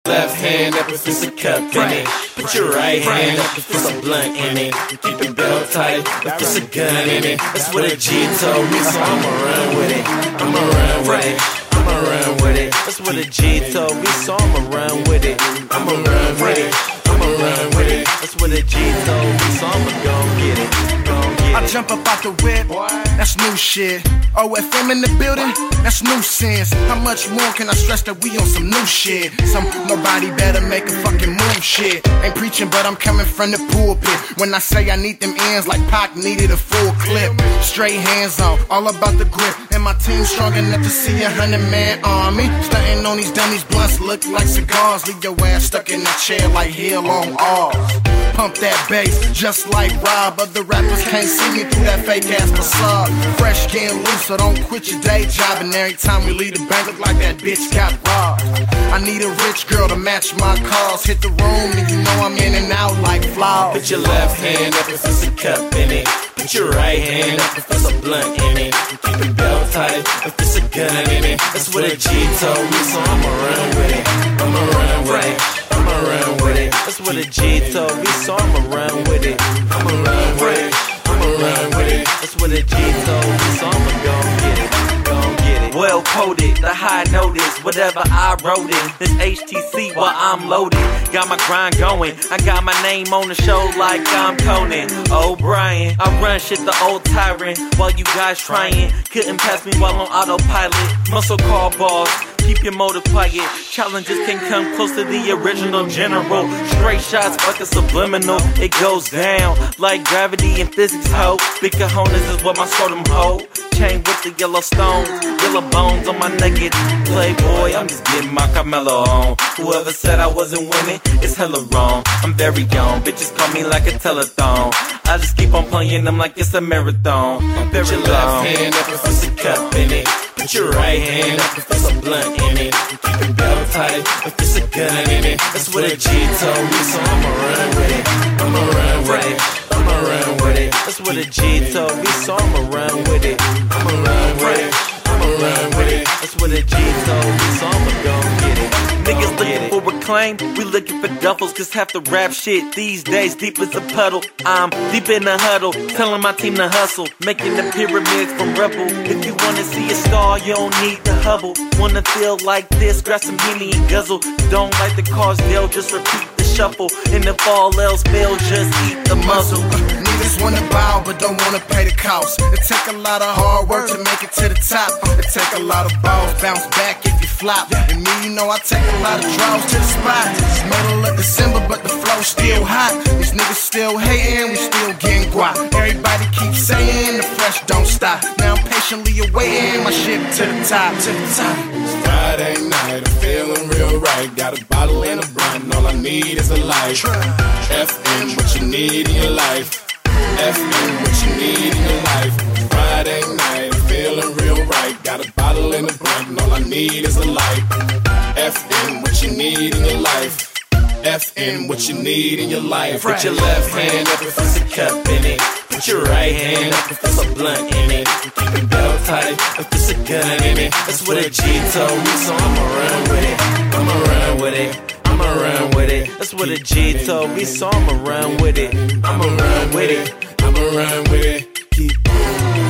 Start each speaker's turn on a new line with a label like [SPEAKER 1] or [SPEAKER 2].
[SPEAKER 1] left hand up if it's a cup in it. Put your right hand up if it's a blunt in it. Keep your belt tight if it's a gun in it. That's what a G told me, so I'ma run with it. I'ma run with it. I'ma run with it. That's what a G told me, so I'ma run with it. I'ma run with it. I'ma run with it. That's what a G told me, so I'ma go get it.
[SPEAKER 2] I jump up out the whip, that's new shit. OFM in the building, that's new sense. How much more can I stress that we on some new shit? Some nobody better make a fucking move shit. Ain't preaching, but I'm coming from the pulpit. When I say I need them ends like Pac needed a full clip. Straight hands on, all about the grip. And my team strong enough to see 100-man army. Stunting on these dummies, blunts look like cigars. Leave your ass stuck in that chair like hell on ours. Pump that bass, just like Rob. Other rappers can't see me through that fake ass facade. Fresh, getting loose, so don't quit your day job. And every time we leave the bank, look like that bitch got robbed. I need a rich girl to match my cars. Hit the room, and you know I'm in and out like flaws.
[SPEAKER 1] Put your left hand up if it's a cup in it. Put your right hand up if it's a blunt in it. Keep your belt tight if it's a gun in it. That's what a G told me, so I'ma run with it. I'ma run with it. I'ma run with it. That's what a G told me, so I'ma run with it. I'ma run with it. I'ma run with it. That's what a G told me, so I'ma go get it. Well coded, the high notice, whatever I wrote it. This HTC while I'm loaded. Got my grind going, I got my name on the show like I'm Conan O'Brien. I run shit the old tyrant while you guys trying. Couldn't pass me while on autopilot. Muscle car balls, keep your motor quiet. Challenges can come close to the original general. Straight shots, fucking subliminal. It goes down like gravity and physics, ho. Big cojones is what my scrotum hold. Chain with the yellow stones, yellow bones on my naked Playboy. I'm just getting my Carmelo on. Whoever said I wasn't winning, it's hella wrong. I'm very young, bitches call me like a telethon. I just keep on playing them like it's a marathon. I'm very long. Put your left hand up if it's a cup in it. Put your right hand up if it's a blunt in it. Keep your belt tight if it's a gun in it. That's what a G told me, so I'ma run with it. I'ma run with it. I'ma run with it. That's what a G told me, so I'ma run with it. I'ma run with it. I'ma run with it. That's what a G told me, so I'ma go get it. Niggas looking for reclaim, we looking for duffels. Cause half the rap shit these days deep as a puddle. I'm deep in the huddle, telling my team to hustle. Making the pyramids from rubble. If you wanna see a star, you don't need the Hubble. Wanna feel like this, grab some Henny and guzzle. Don't like the cars, they'll just repeat the shuffle. And if all else fail, just eat the muzzle.
[SPEAKER 2] Niggas wanna bow but don't wanna pay the cost. It take a lot of hard work to make it to the top. It take a lot of balls, bounce back if you flop. And me, you know I take a lot of draws to the spot. It's middle of December but the flow still hot. These niggas still hating, we still getting guap. Everybody keeps saying the fresh don't stop. Now I'm patiently awaiting my ship to the top, to the top.
[SPEAKER 1] It's Friday night, I'm feeling real right. Got a bottle and a blunt, all I need is a light. FM, what you need in your life. FM, what you need in your life. Friday night, I'm feeling real right. Got a bottle and a blunt, and all I need is a light. FM, what you need in your life. FN, what you need in your life. Put your left hand up if it's a cup in it. Put your right hand up if it's a blunt in it. Keep your belt tight if it's a gun in it. That's what a G told me, so I'ma run with it. I'ma run with it. I'ma run with it. That's what a G told me, so I'ma run with it. I'ma run with it. I'ma run with it. Keep